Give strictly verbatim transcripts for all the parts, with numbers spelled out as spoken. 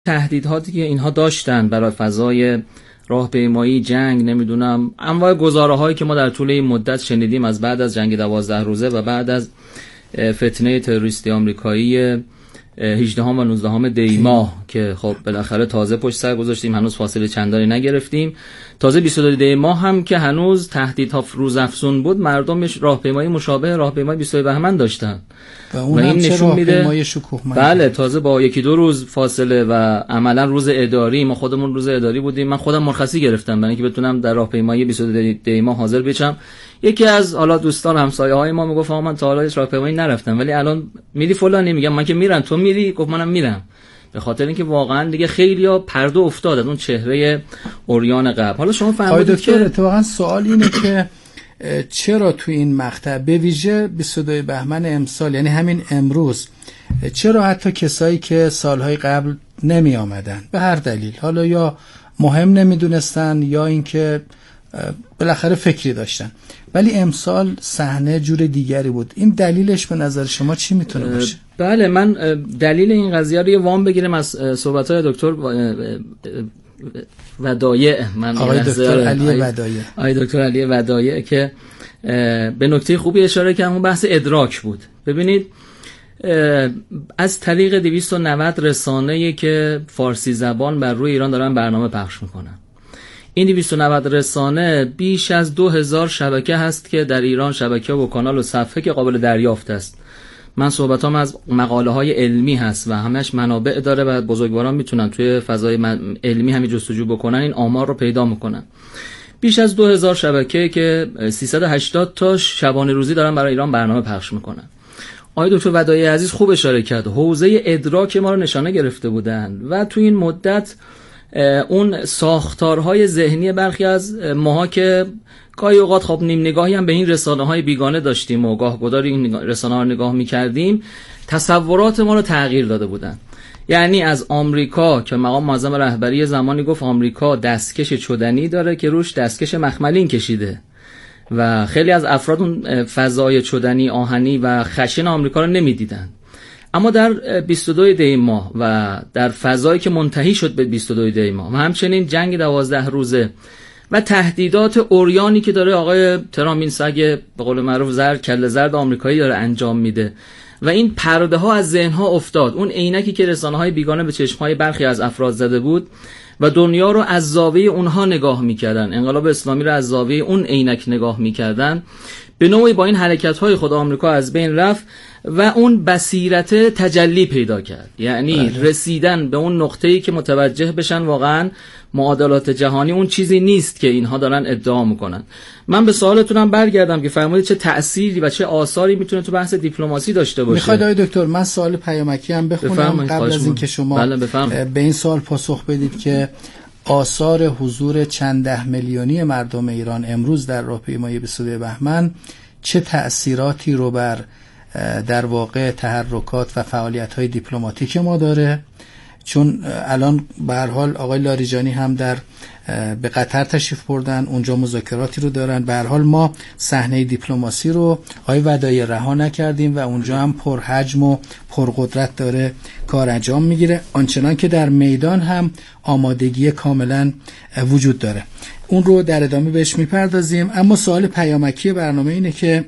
تهدیداتی که اینها داشتن برای فضای راهپیمایی، جنگ، نمیدونم انواع گزاره‌هایی که ما در طول این مدت شنیدیم از بعد از جنگ دوازده روزه و بعد از فتنه تروریستی آمریکایی هجدهم و نوزدهم دی ماه که خب بالاخره تازه پشت سر گذاشتیم، هنوز فاصله چندانی نگرفتیم. تازه بیست و دو دی ماه هم که هنوز تهدیدها روزافزون بود، مردم راهپیمایی مشابه راهپیمایی بیست و دو بهمن داشتن و اون و این نشون میده بله تازه با یکی دو روز فاصله و عملا روز اداری، ما خودمون روز اداری بودیم، من خودم مرخصی گرفتم برای اینکه بتونم در راهپیمایی بیست و دو دی ماه حاضر بشم. یکی از حالا دوستان همسایه‌های ما میگفت من تا حالا راهپیمایی نرفتم ولی الان میری فلانی، میگم من که میرم، تو میری؟ گفت منم میرم. به خاطر اینکه واقعا دیگه خیلی‌ها پرده افتاد از اون چهره عریان قبل. حالا شما فهمیدید که اتفاقا سوال اینه که چرا تو این مقطع به ویژه بیست و دو بهمن امسال، یعنی همین امروز، چرا حتی کسایی که سالهای قبل نمی آمدن به هر دلیل، حالا یا مهم نمیدونستن یا اینکه بالاخره فکری داشتن، ولی امسال صحنه جور دیگری بود، این دلیلش به نظر شما چی میتونه باشه؟ بله، من دلیل این قضیه رو یه وام بگیرم از صحبت‌های دکتر ودایع، من آقای دکتر علی ودایع آقای دکتر علی ودایع که به نکته خوبی اشاره کردن، اون بحث ادراک بود. ببینید از طریق دویست و نود رسانه‌ای که فارسی زبان بر روی ایران دارن برنامه پخش میکنن، این دویست و نود رسانه بیش از دو هزار شبکه هست که در ایران شبکه و کانال و صفحه که قابل دریافت است. من صحبتام از مقاله های علمی هست و همش منابع داره و بزرگواران میتونن توی فضای علمی همین جستجو بکنن، این آمار رو پیدا میکنن. بیش از دو هزار شبکه که سیصد و هشتاد تاش شبانه روزی دارن برای ایران برنامه پخش میکنن. آقای دکتر ودایع عزیز خوب اشاره کرد، حوزه ادراک ما رو نشانه گرفته بودن و تو این مدت اون ساختارهای ذهنی برخی از ماها که گاهی اوقات خب نیم نگاهی هم به این رسانه‌های بیگانه داشتیم و گاه گداری این رسانه‌ها رو نگاه می‌کردیم، تصورات ما رو تغییر داده بودن. یعنی از آمریکا که مقام معظم رهبری زمانی گفت آمریکا دستکش چدنی داره که روش دستکش مخملین کشیده و خیلی از افراد اون فضای چدنی آهنی و خشن آمریکا رو نمی‌دیدن. اما در بیست و دو دی ماه و در فضایی که منتهی شد به بیست و دو دی ماه و همچنین جنگ دوازده روزه و تهدیدات عریانی که داره آقای ترامپ، این سگ به قول معروف زرد کله زرد آمریکایی داره انجام میده و این پرده ها از ذهن ها افتاد، اون عینکی که رسانه های بیگانه به چشم های برخی از افراد زده بود و دنیا رو از زاویه اونها نگاه میکردن، انقلاب اسلامی رو از زاویه اون عینک نگاه میکردن، به نوعی با این حرکت های خود آمریکا از بین رفت و اون بصیرت تجلی پیدا کرد. یعنی بله. رسیدن به اون نقطه‌ای که متوجه بشن واقعاً معادلات جهانی اون چیزی نیست که اینها دارن ادعا میکنن. من به سوالتونم برگردم که فرمودید چه تأثیری و چه آثاری میتونه تو بحث دیپلماسی داشته باشه. میخواید آقای دکتر من سوال پیامکی هم بخونم قبل از اینکه شما بله به این سوال پاسخ بدید که آثار حضور چند ده میلیونی مردم ایران امروز در راهپیمایی بیست و دو بهمن چه تأثیراتی رو بر در واقع تحرکات و فعالیت‌های دیپلماتیک ما داره؟ چون الان به هر حال آقای لاریجانی هم در به قطر تشریف بردن، اونجا مذاکراتی رو دارن. به هر حال ما صحنه دیپلماسی رو آقای ودایع رها نکردیم و اونجا هم پرحجم و پرقدرت داره کار انجام میگیره، آنچنان که در میدان هم آمادگی کاملا وجود داره. اون رو در ادامه بهش میپردازیم. اما سوال پیامکی برنامه اینه که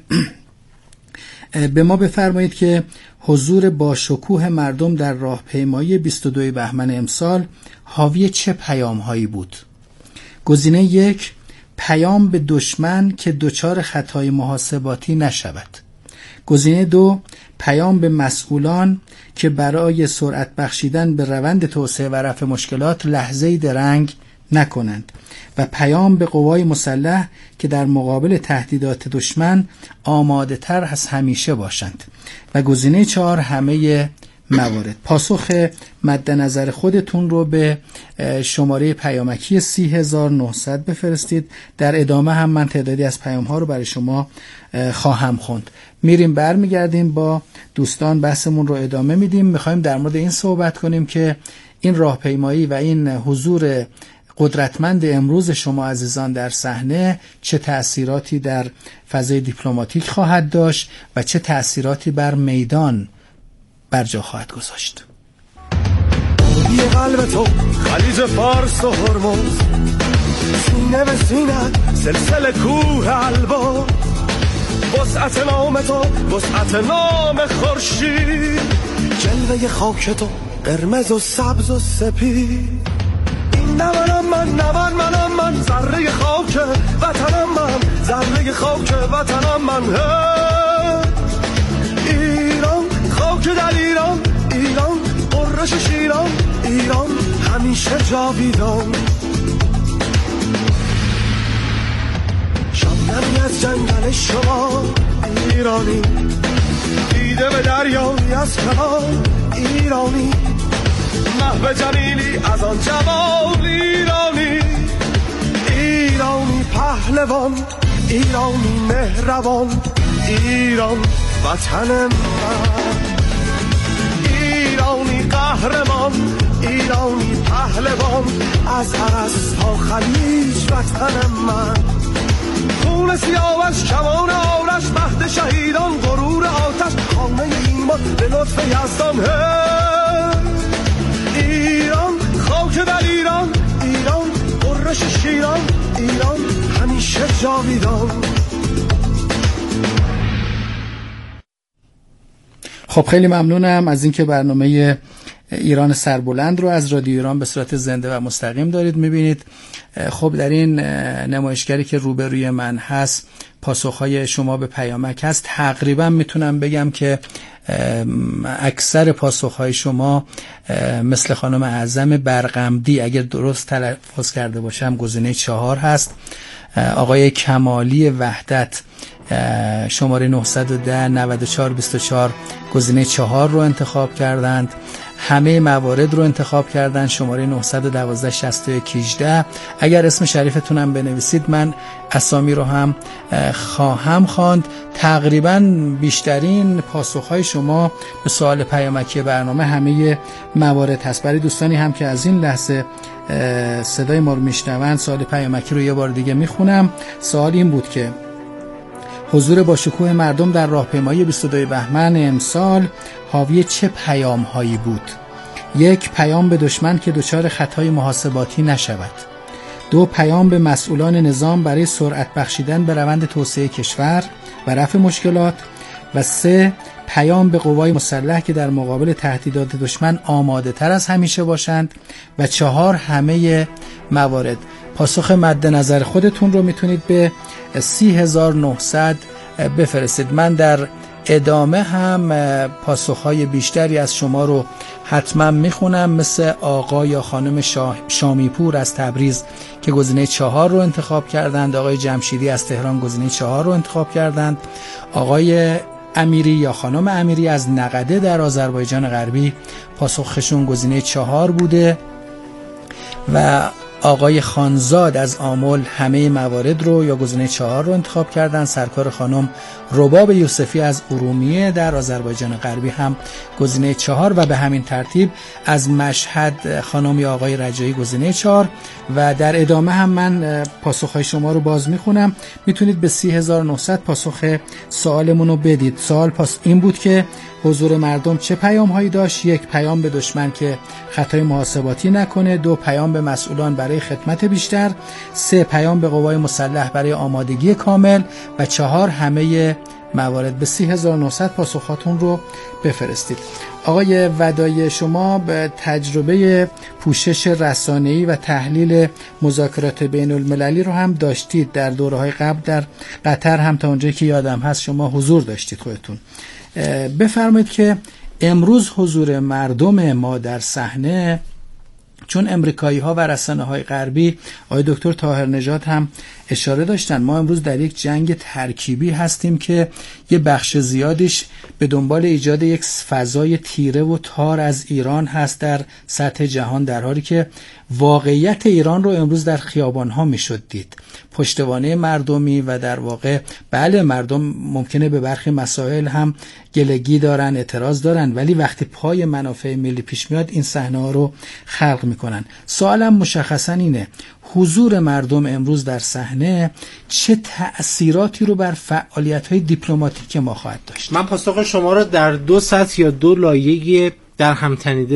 به ما بفرمایید که حضور با شکوه مردم در راهپیمایی بیست و دو بهمن امسال حاوی چه پیام هایی بود؟ گزینه یک، پیام به دشمن که دچار خطای محاسباتی نشود. گزینه دو، پیام به مسئولان که برای سرعت بخشیدن به روند توسعه و رفع مشکلات لحظه‌ای درنگ نکنند. و پیام به قوای مسلح که در مقابل تهدیدات دشمن آماده تر از همیشه باشند. و گزینه چهار، همه موارد. پاسخ مد نظر خودتون رو به شماره پیامکی سی هزار و نهصد بفرستید. در ادامه هم من تعدادی از پیام ها رو برای شما خواهم خوند. میریم برمیگردیم با دوستان بحثمون رو ادامه میدیم. میخوایم در مورد این صحبت کنیم که این راهپیمایی و این حضور قدرتمند امروز شما عزیزان در صحنه چه تأثیراتی در فضای دیپلماتیک خواهد داشت و چه تأثیراتی بر میدان بر جا خواهد گذاشت. وادی قلب تو خلیج فارس و هرمز، سینه به سینه سلسله کوه البرز، وسعت نام تو وسعت نام خورشید، جلوه خاک تو قرمز و سبز و سپید. این نه منم من، نه من منم من، ذره خاک وطنم من، ذره خاک وطنم من. ایران خاک در ایران، ایران قرش شیران، ایران همیشه جاویدان. شبنمی از جنگل شما ایرانی، دیده به دریایی از کنار ایرانی، محو جمیلی از آن جوان ایرانی. ایرانی پهلوان، ایرانی مهربان، ایران وطن من. ایرانی قهرمان، ایرانی پهلوان، از عرس تا خلیج وطن من. خون سیاوش کمان آرش، مهد شهیدان غرور آتش، خانه ایمان به لطف یزدان. ایران خاک در ایران، ایران قرش شیران، ایران همیشه جاویدان. خب خیلی ممنونم از اینکه برنامه ایران سربلند رو از رادیو ایران به صورت زنده و مستقیم دارید میبینید. خب در این نمایشگری که روبروی من هست پاسخهای شما به پیامک هست. تقریبا میتونم بگم که اکثر پاسخهای شما مثل خانم اعظم برغمدی، اگر درست تلفظ کرده باشم، گزینه چهار هست. آقای کمالی وحدت شماره نهصد و ده نود و چهار بیست و چهار گزینه چهار رو انتخاب کردند. همه موارد رو انتخاب کردن، شماره نهصد و دوازده شصت و یک هجده. اگر اسم شریفتونم بنویسید من اسامی رو هم خواهم خواند. تقریبا بیشترین پاسخهای شما به سوال پیامکی برنامه همه موارد هست. برای دوستانی هم که از این لحظه صدای ما رو میشنوند سوال پیامکی رو یه بار دیگه میخونم. سوال این بود که حضور با شکوه مردم در راهپیمایی بیست و دو بهمن امسال حاوی چه پیام هایی بود؟ یک، پیام به دشمن که دچار خطای محاسباتی نشود. دو، پیام به مسئولان نظام برای سرعت بخشیدن به روند توسعه کشور و رفع مشکلات. و سه، پیام به قوای مسلح که در مقابل تهدیدات دشمن آماده تر از همیشه باشند. و چهار، همه موارد. پاسخ مد نظر خودتون رو میتونید به سی هزار و نهصد بفرستید. من در ادامه هم پاسخهای بیشتری از شما رو حتما میخونم، مثل آقا یا خانم شامیپور از تبریز که گزینه چهار رو انتخاب کردند، آقای جمشیدی از تهران گزینه چهار رو انتخاب کردند، آقای امیری یا خانم امیری از نقده در آذربایجان غربی پاسخشون گزینه چهار بوده و آقای خانزاد از آمل همه موارد رو یا گزینه چهار رو انتخاب کردن. سرکار خانم رباب یوسفی از ارومیه در آذربایجان غربی هم گزینه چهار و به همین ترتیب از مشهد خانم یا آقای رجایی گزینه چهار. و در ادامه هم من پاسخهای شما رو باز میخونم. میتونید به سی هزار و نهصد پاسخ سوالمون رو بدید. سوال پاس این بود که حضور مردم چه پیام هایی داشت؟ یک، پیام به دشمن که خطای محاسباتی نکنه. دو، پیام به مسئولان برای خدمت بیشتر. سه، پیام به قوای مسلح برای آمادگی کامل. و چهار، همه موارد. به سی هزار و نهصد پاسخاتون رو بفرستید. آقای ودایی، شما به تجربه پوشش رسانه‌ای و تحلیل مذاکرات بین المللی رو هم داشتید. در دوره‌های قبل در قطر هم تا اونجایی که یادم هست شما حضور داشتید خودتون. بفرمایید که امروز حضور مردم ما در صحنه، چون امریکایی ها و رسانه های غربی، آقای دکتر طاهر نژاد هم اشاره داشتن، ما امروز در یک جنگ ترکیبی هستیم که یه بخش زیادیش به دنبال ایجاد یک فضای تیره و تار از ایران هست در سطح جهان، در حالی که واقعیت ایران رو امروز در خیابان ها میشد دید. پشتوانه مردمی و در واقع بله مردم ممکنه به برخی مسائل هم گلگی دارن، اعتراض دارن، ولی وقتی پای منافع ملی پیش میاد این صحنه ها رو خلق میکنن. سوالم مشخصا اینه، حضور مردم امروز در صحنه چه تأثیراتی رو بر فعالیت‌های دیپلماتیک ما خواهد داشت؟ من پاسخ شما رو در دو سطح یا دو لایه در هم تنیده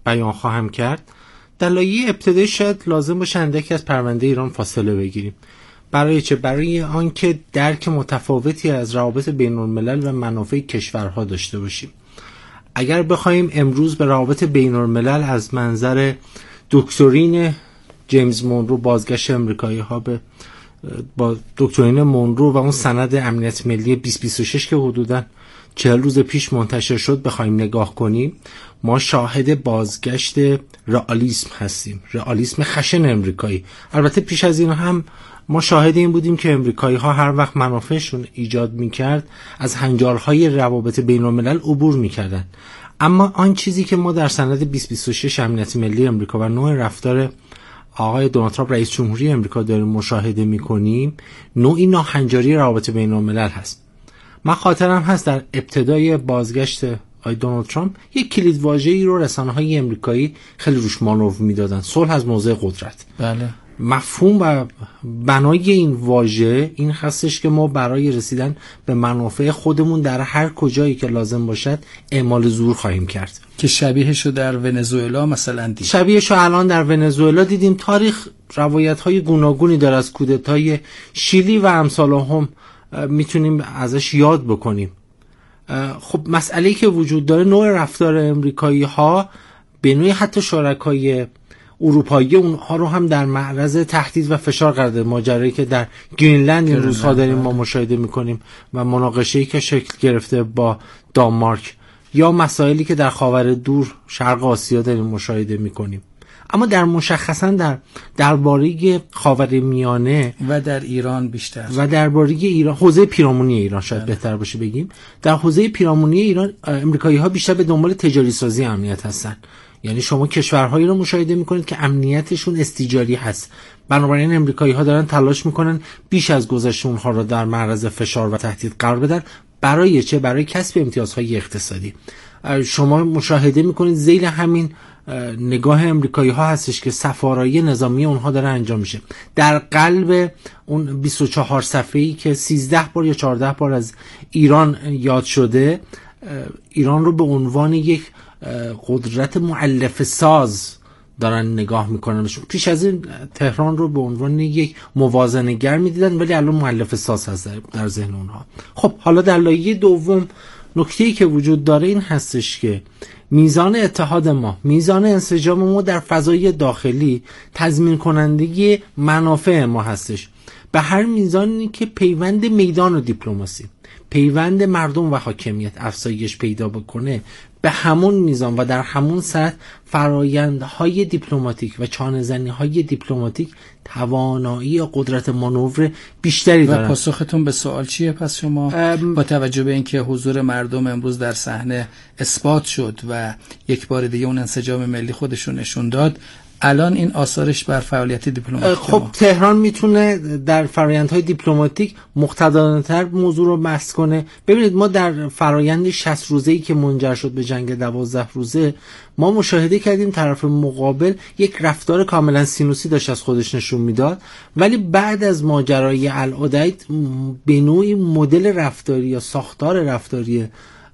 بیان خواهم کرد. در لایه ابتدایی شاید لازم باشه اندکی از پرونده ایران فاصله بگیریم. برای چه؟ برای آنکه درک متفاوتی از روابط بین الملل و منافع کشورها داشته باشیم. اگر بخوایم امروز به روابط بین الملل از منظر دکترین جیمز مونرو، بازگشت امریکایی ها به با دکترین مونرو و اون سند امنیت ملی بیست بیست و شش که حدوداً چهل روز پیش منتشر شد بخوایم نگاه کنیم، ما شاهد بازگشت رئالیسم هستیم، رئالیسم خشن امریکایی. البته پیش از این هم ما شاهد این بودیم که امریکایی ها هر وقت منافعشون ایجاد میکرد از هنجارهای روابط بین الملل عبور میکردن. اما آن چیزی که ما در سند بیست بیست و شش امنیت ملی امریکا و نوع رفتار آقای دونالد ترامپ رئیس جمهوری امریکا داریم مشاهده میکنیم، نوعی ناهنجاری روابط بین الملل هست. من خاطرم هست در ابتدای بازگشت آقای دونالد ترامپ یک کلید واژه‌ای رو رسانه‌های امریکایی خیلی روش مانور میدادن: صلح از موضع قدرت. بله. مفهوم و بنای این واژه این هستش که ما برای رسیدن به منافع خودمون در هر کجایی که لازم باشد اعمال زور خواهیم کرد، که شبیهشو در ونزوئلا مثلا دید. شبیهشو الان در ونزوئلا دیدیم. تاریخ روایت‌های گوناگونی داره از کودتای شیلی و امثال هم میتونیم ازش یاد بکنیم. خب مسئله‌ای که وجود داره نوع رفتار امریکایی ها به نوعی حتی شرکای اروپایی اونها رو هم در معرض تهدید و فشار قرار داده. ماجرایی که در گرینلند این روزها داریم ما مشاهده میکنیم و مناقشه‌ای که شکل گرفته با دانمارک، یا مسائلی که در خاور دور شرق آسیا داریم مشاهده میکنیم. اما در مشخصا در درباره خاورمیانه و در ایران بیشتر و درباره ایران، حوزه پیرامونی ایران شاید بله. بهتر باشه بگیم، در حوزه پیرامونی ایران امریکایی ها بیشتر به دنبال تجاری سازی امنیت هستن. یعنی شما کشورهایی رو مشاهده میکنید که امنیتشون استیجاری هست، بنابراین امریکایی ها دارن تلاش میکنن بیش از گذشته اونها رو در معرض فشار و تهدید قرار بدن. برای چه؟ برای کسب امتیازهای اقتصادی. شما مشاهده میکنید ذیل همین نگاه امریکایی ها هستش که سفارایی نظامی اونها داره انجام میشه. در قلب اون بیست و چهار صفحه‌ای که سیزده بار یا چهارده بار از ایران یاد شده، ایران رو به عنوان یک قدرت مؤلفه ساز دارن نگاه میکنن. پیش از این تهران رو به عنوان یک موازنه‌گر میدیدن، ولی الان مؤلفه ساز هست در ذهن اونها. خب حالا در لایه دوم نکته‌ای که وجود داره این هستش که میزان اتحاد ما، میزان انسجام ما در فضای داخلی تضمین کنندگی منافع ما هستش. به هر میزانی که پیوند میدان و دیپلماسی، پیوند مردم و حاکمیت افزایش پیدا بکنه، به همون میزان و در همون سطح فرایندهای دیپلماتیک و چانه‌زنی‌های دیپلماتیک توانایی قدرت مانور بیشتری دارن. و پاسختون به سوال چیه پس شما؟ با توجه به اینکه حضور مردم امروز در صحنه اثبات شد و یک بار دیگه اون انسجام ملی خودشون نشون داد، الان این آثارش بر فعالیت دیپلماتیک خب ما. تهران میتونه در فرآیندهای دیپلماتیک مقتدرانه‌تر موضوع رو بحث کنه. ببینید ما در فرآیند شصت روزه‌ای که منجر شد به جنگ دوازده روزه، ما مشاهده کردیم طرف مقابل یک رفتار کاملا سینوسی داشت از خودش نشون میداد، ولی بعد از ماجرای العدید به نوعی مدل رفتاری یا ساختار رفتاری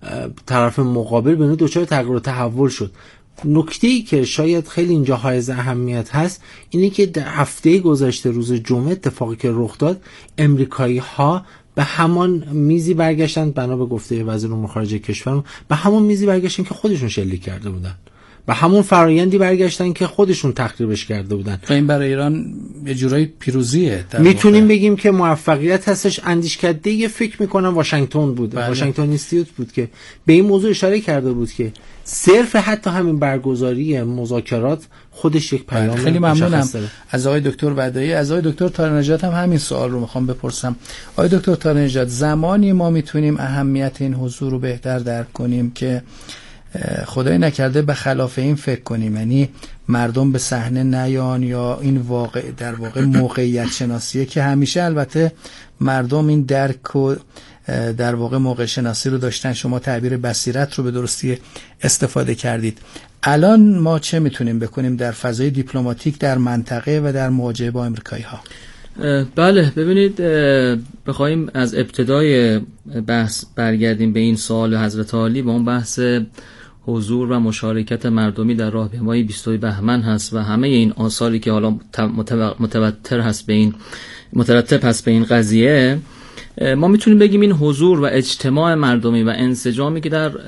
طرف مقابل به نوعی دچار تغییر و تحول شد. نکته‌ای که شاید خیلی اینجا حائز اهمیت هست اینه که در هفته گذشته روز جمعه اتفاقی که رخ داد، امریکایی ها به همان میزی برگشتن، بنا به گفته وزیر امور خارجه کشورم، به همون میزی برگشتن که خودشون شلیک کرده بودن، به همون فرایندی برگشتن که خودشون تخریبش کرده بودن. و این برای ایران یه جورایی پیروزیه. میتونیم بگیم که موفقیت هستش. اندیشکده فکر میکنم واشنگتن بود، بله. واشنگتن اینستیتوت بود که به این موضوع اشاره کرده بود که صرف حتی همین برگزاری مذاکرات خودش یک پیام. خیلی ممنونم از آقای دکتر بدایی. از آقای دکتر طاهرنژاد هم همین سوال رو میخوام بپرسم. آقای دکتر طاهرنژاد، زمانی ما میتونیم اهمیت این حضور رو بهتر درک کنیم که خدای نکرده به خلاف این فکر کنیم، یعنی مردم به صحنه نیان، یا این واقع در واقع موقعیت شناسیه که همیشه البته مردم این درک و در واقع موقع شناسی رو داشتن، شما تعبیر بصیرت رو به درستی استفاده کردید. الان ما چه میتونیم بکنیم در فضای دیپلماتیک در منطقه و در مواجهه با امریکایی ها؟ بله، ببینید بخوایم از ابتدای بحث برگردیم به این سوال حضرت عالی، با اون بحث حضور و مشارکت مردمی در راهپیمایی بیست و دو بهمن هست و همه این آثاری که حالا متواتر هست به این مترتب هست به این قضیه، ما میتونیم بگیم این حضور و اجتماع مردمی و انسجامی که در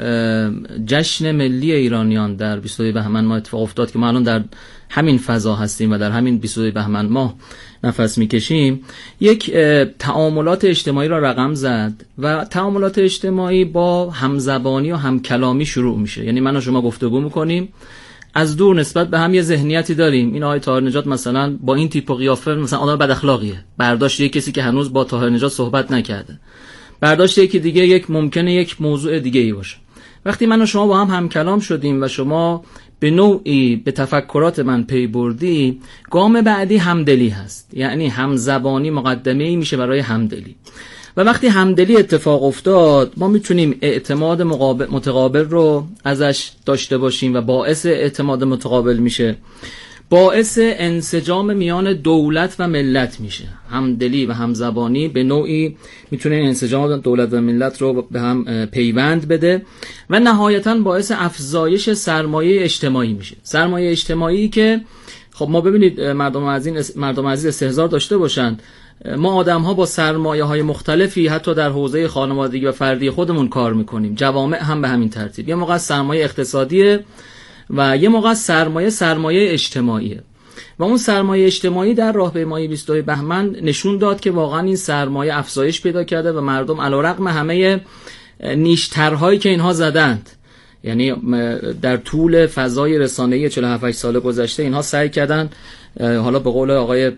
جشن ملی ایرانیان در بیست و دو بهمن ما اتفاق افتاد که ما الان در همین فضا هستیم و در همین بیست و دو بهمن ماه نفس میکشیم، یک تعاملات اجتماعی را رقم زد و تعاملات اجتماعی با همزبانی و همکلامی شروع میشه. یعنی من و شما گفتگو میکنیم، از دور نسبت به هم یه ذهنیتی داریم، این آقای طاهر نژاد مثلا با این تیپ و قیافه مثلا آدم بد اخلاقیه، برداشت یک کسی که هنوز با طاهر نژاد صحبت نکرده، برداشت یکی دیگه یک ممکنه یک موضوع دیگه ای باشه. وقتی من و شما با هم همکلام شدیم و شما به نوعی به تفکرات من پی بردی، گام بعدی همدلی هست، یعنی همزبانی مقدمه‌ای میشه برای همدلی. و وقتی همدلی اتفاق افتاد، ما میتونیم اعتماد متقابل رو ازش داشته باشیم و باعث اعتماد متقابل میشه، باعث انسجام میان دولت و ملت میشه. همدلی و همزبانی به نوعی میتونه انسجام دولت و ملت رو به هم پیوند بده و نهایتاً باعث افزایش سرمایه اجتماعی میشه. سرمایه اجتماعی که خب ما ببینید مردم عزیز مردم عزیز استحضار داشته باشند، ما آدم ها با سرمایه های مختلفی حتی در حوزه خانوادگی و فردی خودمون کار میکنیم، جوامع هم به همین ترتیب. یه موقع سرمایه اقتصادیه و یه موقع سرمایه سرمایه اجتماعیه و اون سرمایه اجتماعی در راهپیمایی بیست و دو بهمن نشون داد که واقعا این سرمایه افزایش پیدا کرده و مردم علیرغم همه نیشترهایی که اینها زدند، یعنی در طول فضای رسانه‌ای چهل و هفت سال گذشته اینها سعی کردن، حالا به قول آقای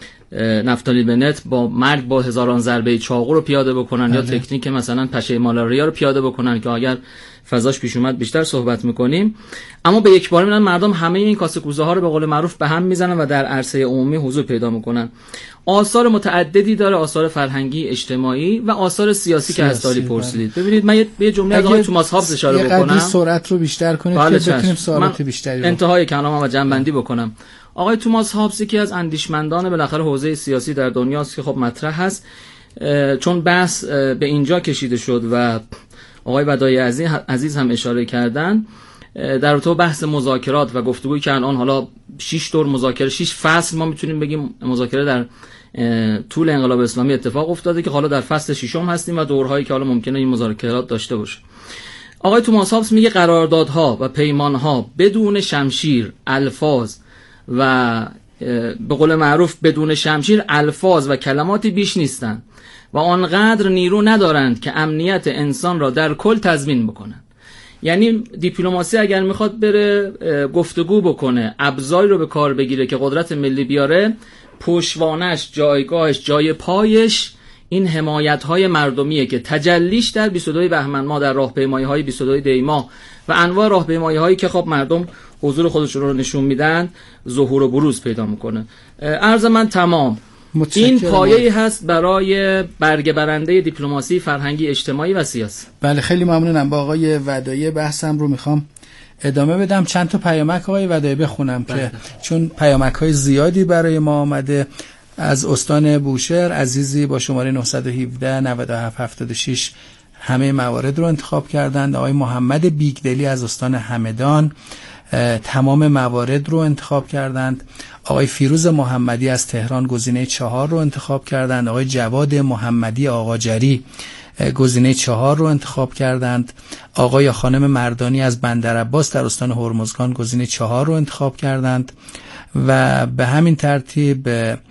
نفتالی بنت، با مرگ با هزاران ضربه چاقو رو پیاده بکنن یا تکنیک مثلا پشه مالاریا رو پیاده بکنن که اگر فضاش پیش اومد بیشتر صحبت میکنیم. اما به یک بار میرن مردم همه این کاسه کوزه ها رو به قول معروف به هم میزنن و در عرصه عمومی حضور پیدا میکنن. آثار متعددی داره، آثار فرهنگی، اجتماعی و آثار سیاسی, سیاسی که از تالی پرسیدید. ببینید من یه جمله از آقای توماس هابز اشاره بکنم، یه سرعت رو بیشتر کنید که بتونیم سوالات بیشتری رو انتهای کلامم و جنبندی بکنم. آقای توماس هابز که از اندیشمندان بالاخره حوزه سیاسی در دنیاست که خب مطرح هست، چون بحث به اینجا کشیده شد و آقای ودای عزیز هم اشاره کردن در تو بحث مذاکرات و گفتگویی که الان حالا شش دور مذاکره، شش فصل ما میتونیم بگیم مذاکره در طول انقلاب اسلامی اتفاق افتاده که حالا در فصل ششم هستیم و دورهایی که حالا ممکنه این مذاکرات داشته باشه. آقای توماس هابز میگه قراردادها و پیمانها بدون شمشیر، الفاظ و به قول معروف بدون شمشیر الفاظ و کلماتی بیش نیستند و آنقدر نیرو ندارند که امنیت انسان را در کل تضمین بکنند. یعنی دیپلماسی اگر میخواد بره گفتگو بکنه، ابزاری رو به کار بگیره که قدرت ملی بیاره، پشتوانش، جایگاهش، جای پایش این حمایت‌های مردمیه که تجلیش در بیست و دو بهمن ماه در راهپیمایی‌های بیست و دو دی ماه و انواع راهپیمایی‌هایی که خب مردم حضور خودشون رو نشون میدن ظهور و بروز پیدا میکنه. عرض من تمام. این پایه‌ای هست برای برگ برنده دیپلماسی فرهنگی، اجتماعی و سیاسی. بله خیلی ممنونم. با آقای ودایی بحثم رو میخوام ادامه بدم. چند تا پیامک آقای ودایی بخونم بله. که چون پیامک‌های زیادی برای ما آمده. از استان بوشهر عزیزی با شماره نه یک هفت نه هفت هفت شش همه موارد رو انتخاب کردند. آقای محمد بیگدلی از استان همدان تمام موارد رو انتخاب کردند. آقای فیروز محمدی از تهران گزینه چهار رو انتخاب کردند. آقای جواد محمدی آقاجری گزینه چهار رو انتخاب کردند. آقای یا خانم مردانی از بندرعباس در استان هرمزگان گزینه چهار رو انتخاب کردند و به همین ترتیب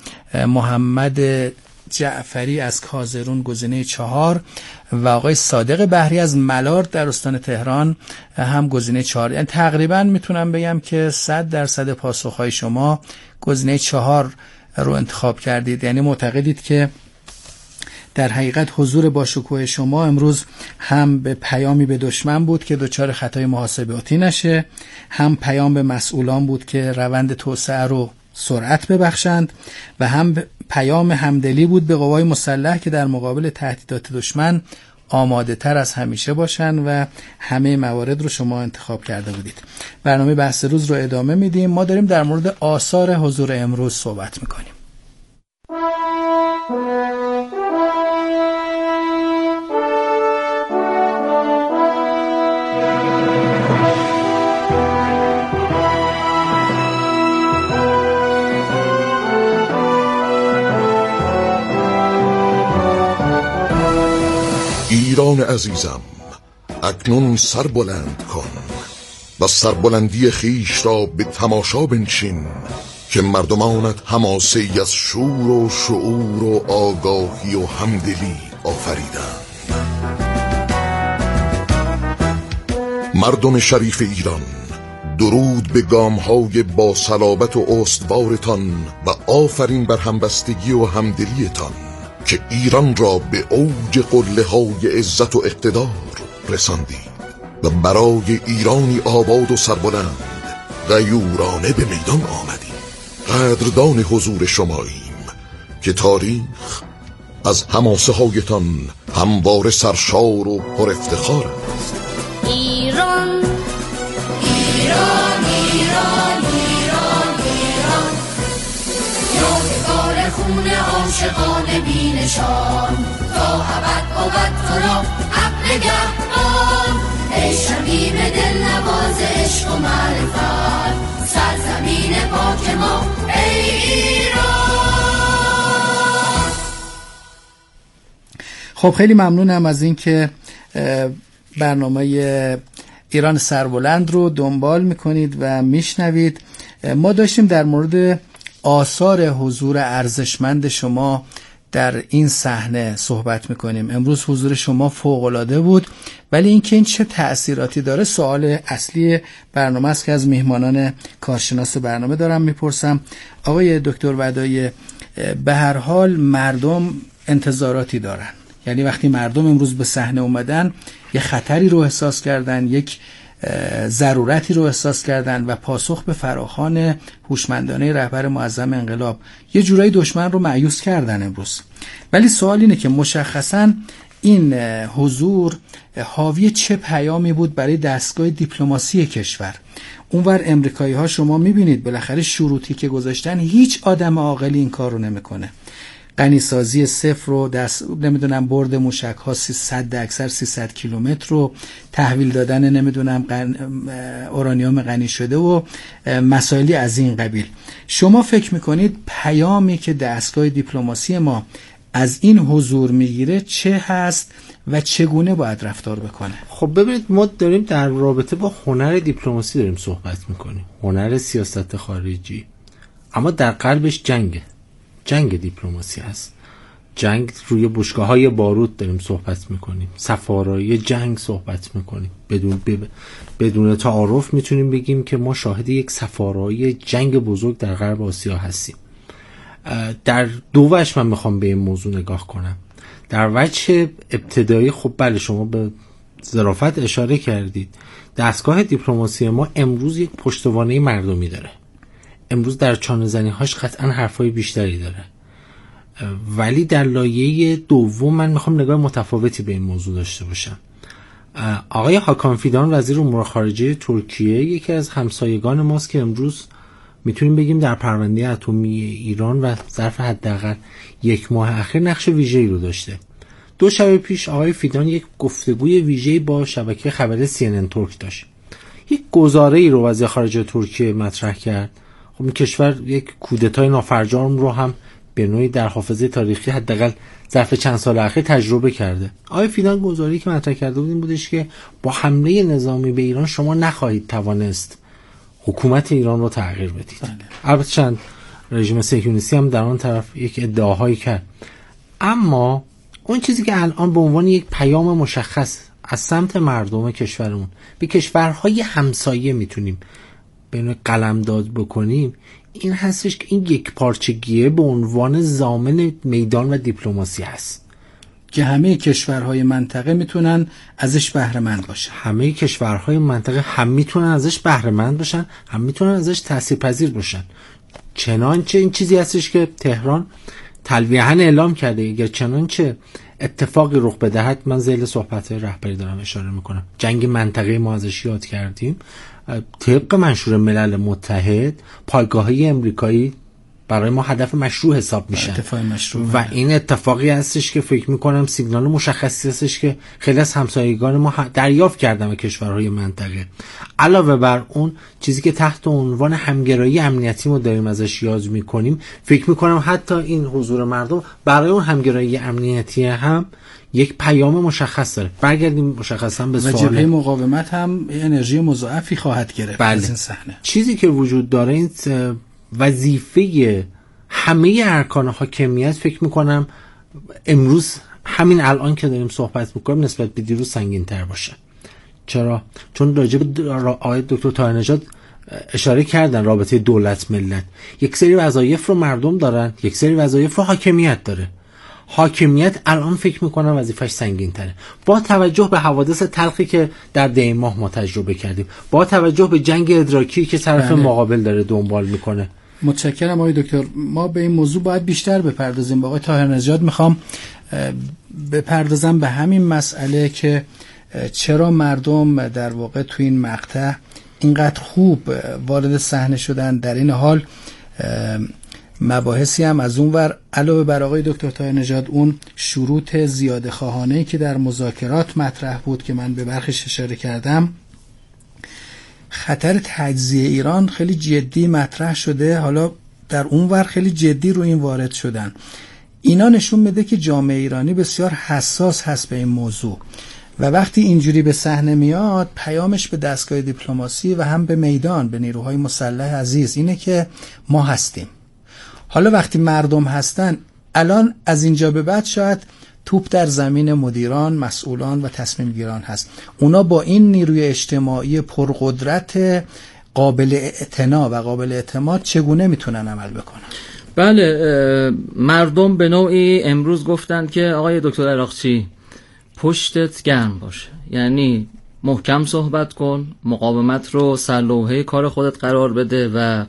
محمد جعفری از کازرون گزینه چهار و آقای صادق بحری از ملارد در استان تهران هم گزینه چهار. یعنی تقریبا میتونم بگم که صد درصد پاسخهای شما گزینه چهار رو انتخاب کردید. یعنی معتقدید که در حقیقت حضور باشکوه شما امروز هم به پیامی به دشمن بود که دچار خطای محاسباتی نشه، هم پیام به مسئولان بود که روند توسعه رو سرعت ببخشند و هم پیام همدلی بود به قوای مسلح که در مقابل تهدیدات دشمن آماده تر از همیشه باشن و همه موارد رو شما انتخاب کرده بودید. برنامه بحث روز رو ادامه میدیم. ما داریم در مورد آثار حضور امروز صحبت میکنیم. ایران عزیزم، اکنون سر بلند کن و سربلندی خیش را به تماشا بنشین که مردمانت حماسه‌ای از شور و شعور و آگاهی و همدلی آفریدند. مردم شریف ایران، درود به گام‌های با صلابت و استوارتان و آفرین بر همبستگی و همدلیتان که ایران را به اوج قله‌های عزت و اقتدار رساندید و برای ایرانی آباد و سربلند غیورانه به میدان آمدید. قدردان حضور شماییم که تاریخ از حماسه هایتان همواره سرشار و پر افتخار است. ایران ایران ایران ایران ایران یادگار خون عاشقان بی‌نشان تا ابد بود تو را حق نگهبان. ای شبیب دل نواز عشق و معرفت، سرزمین پاک ما ای ایران. خب خیلی ممنونم از این که برنامه ایران سربلند رو دنبال میکنید و میشنوید. ما داشتیم در مورد آثار حضور ارزشمند شما در این صحنه صحبت میکنیم. امروز حضور شما فوق‌العاده بود، ولی اینکه این چه تأثیراتی داره سوال اصلی برنامه است که از میهمانان کارشناس برنامه دارم میپرسم. آقای دکتر ودایی، به هر حال مردم انتظاراتی دارن، یعنی وقتی مردم امروز به صحنه اومدن یه خطری رو احساس کردن، یک ضرورتی رو احساس کردن و پاسخ به فراخوان هوشمندانه رهبر معظم انقلاب یه جورایی دشمن رو مایوس کردن امروز. ولی سوال اینه که مشخصاً این حضور حاوی چه پیامی بود برای دستگاه دیپلماسی کشور؟ اونور امریکایی ها شما میبینید بالاخره شروطی که گذاشتن هیچ آدم عاقلی این کار رو نمیکنه. غنیسازی صفر رو دست نمیدونم برد موشک ها صد اکثر سیصد کیلومتر رو تحویل دادن نمیدونم غن... اورانیوم غنی شده و مسائلی از این قبیل. شما فکر میکنید پیامی که دستگاه دیپلماسی ما از این حضور میگیره چه هست و چگونه باید رفتار بکنه؟ خب ببینید، ما داریم در رابطه با هنر دیپلماسی داریم صحبت میکنیم، هنر سیاست خارجی، اما در قلبش جنگه، جنگ دیپلماسی هست. جنگ روی بشکه‌های بارود داریم صحبت میکنیم، سفارایی جنگ صحبت میکنیم. بدون ب... بدون تعارف میتونیم بگیم که ما شاهد یک سفارایی جنگ بزرگ در غرب آسیا هستیم. در دو وجه من میخوام به این موضوع نگاه کنم. در وجه ابتدایی، خب بله شما به ظرافت اشاره کردید، دستگاه دیپلماسی ما امروز یک پشتوانه مردمی داره. امروز در چانه زنی هاش قطعا حرفای بیشتری داره، ولی در لایه دوم من میخوام نگاه متفاوتی به این موضوع داشته باشم. آقای هاکان فیدان وزیر امور خارجه ترکیه یکی از همسایگان ماست که امروز میتونیم بگیم در پرونده اتمی ایران و ظرف حداقل یک ماه اخیر نقش ویژه‌ای رو داشته. دو شب پیش آقای فیدان یک گفتگوی ویژه‌ای با شبکه خبری سی ان ان ترک داشت. یک گزاره‌ای رو وزیر خارجه ترکیه مطرح کرد. خب این کشور یک کودتای نافرجام رو هم به نوعی در حافظه تاریخی حداقل ظرف چند سال اخیر تجربه کرده. آقای فیدان گزاره‌ای که مطرح کرده بود این بودش که با حمله نظامی به ایران شما نخواهید توانست حکومت ایران رو تغییر بدید. بله. البته چند رژیم صهیونیستی هم در آن طرف یک ادعاهایی کرد، اما اون چیزی که الان به عنوان یک پیام مشخص از سمت مردم کشورمون به کشورهای همسایه میتونیم به نوع قلمداد بکنیم این هستش که این یک پارچگیه به عنوان ضامن میدان و دیپلماسی هست که همه کشورهای منطقه میتونن ازش بهره مند باشن. همه کشورهای منطقه هم میتونن ازش بهره مند باشن، هم میتونن ازش تاثیرپذیر باشن. چنانچه این چیزی هستش که تهران تلویحاً اعلام کرده اگر چنانچه اتفاقی رخ بدهد، من ذیل صحبت‌های رهبری دارم اشاره میکنم، جنگ منطقه ما ازش یاد کردیم، طبق منشور ملل متحد پایگاه‌های امریکایی برای ما هدف مشروع حساب میشن اتفاق مشروع و این اتفاقی هستش که فکر میکنم سیگنال مشخصی هستش که خیلی از همسایگان ما دریافت کردن و کشورهای منطقه. علاوه بر اون چیزی که تحت عنوان همگرایی امنیتی ما داریم ازش یاد میکنیم، فکر میکنم حتی این حضور مردم برای اون همگرایی امنیتی هم یک پیام مشخص داره. برگردیم مشخصا به سوال. و جبهه مقاومت هم انرژی مضاعفی خواهد گرفت بله. از این صحنه. چیزی که وجود داره این وظیفه همه ارکان حاکمیت فکر میکنم امروز همین الان که داریم صحبت میکنیم نسبت به دیروز سنگین تر باشه. چرا؟ چون راجع به آقای دکتر طاهرنژاد اشاره کردن رابطه دولت ملت، یک سری وظایف رو مردم دارن، یک سری وظایف رو حاکمیت داره. حاکمیت الان فکر میکنم وظیفش سنگین تره با توجه به حوادث تلخی که در دی ماه ما تجربه کردیم، با توجه به جنگ ادراکی که طرف بله. مقابل داره دنبال میکنه. متشکرم آقای دکتر. ما به این موضوع باید بیشتر بپردازیم. با آقای طاهرنژاد میخوام بپردازم به همین مسئله که چرا مردم در واقع تو این مقطع اینقدر خوب وارد صحنه شدن، در این حال مباحثی هم از اون ور علاوه بر آقای دکتر طاهرنژاد اون شروط زیاده خواهانه‌ای که در مذاکرات مطرح بود که من به برخیش اشاره کردم، خطر تجزیه ایران خیلی جدی مطرح شده. حالا در اون ور خیلی جدی رو این وارد شدن. اینا نشون میده که جامعه ایرانی بسیار حساس هست به این موضوع و وقتی اینجوری به صحنه میاد پیامش به دستگاه دیپلماسی و هم به میدان، به نیروهای مسلح عزیز اینه که ما هستیم. حالا وقتی مردم هستن، الان از اینجا به بعد شاید توپ در زمین مدیران، مسئولان و تصمیم گیران هست. اونا با این نیروی اجتماعی پرقدرت قابل اعتنا و قابل اعتماد چگونه میتونن عمل بکنن؟ بله، مردم به نوعی امروز گفتن که آقای دکتر عراقچی پشتت گرم باشه، یعنی محکم صحبت کن، مقاومت رو سرلوحه کار خودت قرار بده و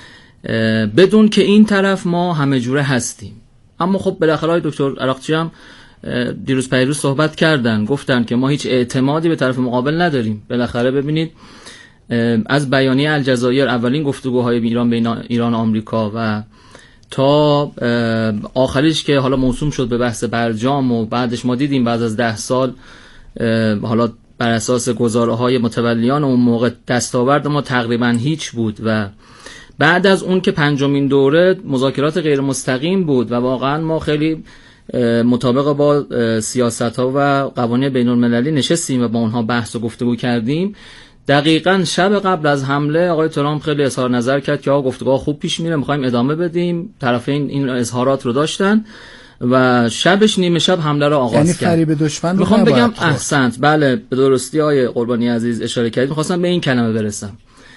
بدون که این طرف ما همه جوره هستیم. اما خب بالاخره آقای دکتر عراقچی هم دیروز پیروز صحبت کردن، گفتن که ما هیچ اعتمادی به طرف مقابل نداریم. بالاخره ببینید از بیانیه الجزایر، اولین گفتگوهای ایران بین ایران و آمریکا و تا آخریش که حالا موسوم شد به بحث برجام و بعدش ما دیدیم بعد از ده سال حالا بر اساس گزاره‌های متولیان اون موقع دستاورد ما تقریبا هیچ بود و بعد از اون که پنجمین دوره مذاکرات غیر مستقیم بود و واقعا ما خیلی مطابق با سیاست‌ها و قوانین بین‌المللی نشستیم و با اونها بحث و گفتگو کردیم. دقیقاً شب قبل از حمله آقای ترامپ خیلی اظهار نظر کرد که آقا گفتگو خوب پیش میره، می‌خوایم ادامه بدیم. طرفین این اظهارات رو داشتن و شبش نیمه شب حمله رو آغاز یعنی کرد. یعنی فریب دشمن. میخوام بگم احسنت، بله به درستی آقای قربانی عزیز اشاره کردید. می‌خواستم به این کلمه برسم.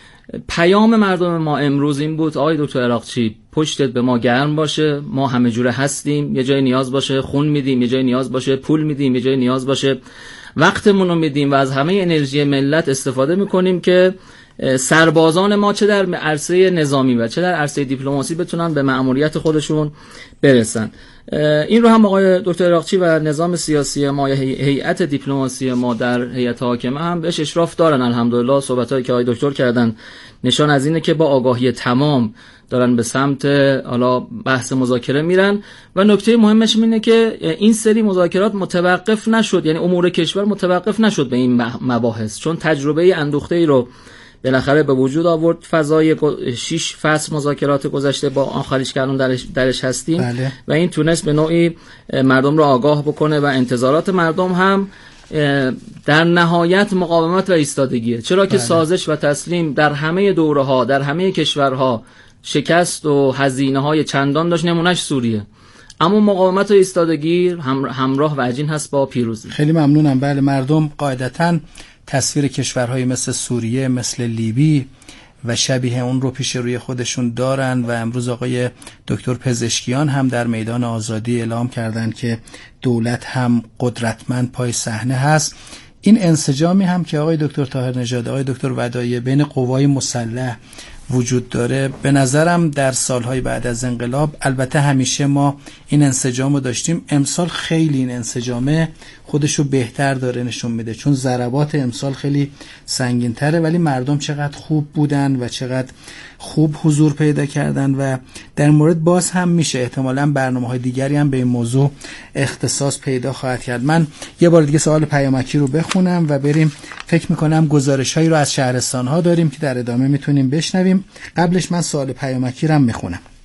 پیام مردم ما امروز این بود آقای دکتر عراقچی پشتت به ما گرم باشه، ما همه جوره هستیم، یه جای نیاز باشه خون میدیم، یه جای نیاز باشه پول میدیم، یه جای نیاز باشه وقتمون رو میدیم و از همه انرژی ملت استفاده میکنیم که سربازان ما چه در عرصه نظامی و چه در عرصه دیپلماسی بتونن به مأموریت خودشون برسن. این رو هم آقای دکتر عراقچی و نظام سیاسی ما یا هیئت دیپلماسی ما در هیئت حاکمه هم بهش اشراف دارن. الحمدلله صحبتایی که آقای دکتر کردن نشان از اینه که با آگاهی تمام دارن به سمت حالا بحث مذاکره میرن و نکته مهمش اینه که این سری مذاکرات متوقف نشد، یعنی امور کشور متوقف نشد به این مباحث، چون تجربه اندوخته‌ای رو بالاخره به وجود آورد. فضای شش فصل مذاکرات گذشته با آخریش که الان درش, درش هستیم بله. و این تونست به نوعی مردم رو آگاه بکنه و انتظارات مردم هم در نهایت مقاومت و ایستادگیه. چرا که بله. سازش و تسلیم در همه دوره ها در همه کشورها شکست و هزینه های چندان داشت، نمونهش سوریه، اما مقاومت و ایستادگی همراه و عجین هست با پیروزی. خیلی ممنونم. بله، مردم قاعدتاً تصویر کشورهای مثل سوریه، مثل لیبی و شبیه اون رو پیش روی خودشون دارن و امروز آقای دکتر پزشکیان هم در میدان آزادی اعلام کردن که دولت هم قدرتمند پای صحنه هست. این انسجامی هم که آقای دکتر طاهرنژاد، آقای دکتر ودایی بین قوای مسلح وجود داره. به نظرم در سالهای بعد از انقلاب، البته همیشه ما این انسجام رو داشتیم، امسال خیلی این انسجامه خودشو بهتر داره نشون میده، چون ضربات امسال خیلی سنگین تره، ولی مردم چقدر خوب بودن و چقدر خوب حضور پیدا کردن. و در مورد باز هم میشه احتمالاً برنامه‌های دیگری هم به این موضوع اختصاص پیدا خواهد کرد. من یه بار دیگه سوال پیامکی رو بخونم و بریم. فکر میکنم گزارش‌هایی رو از شهرستان‌ها داریم که در ادامه میتونیم بشنویم. قبلش من سوال پیامکی رو هم میخونم.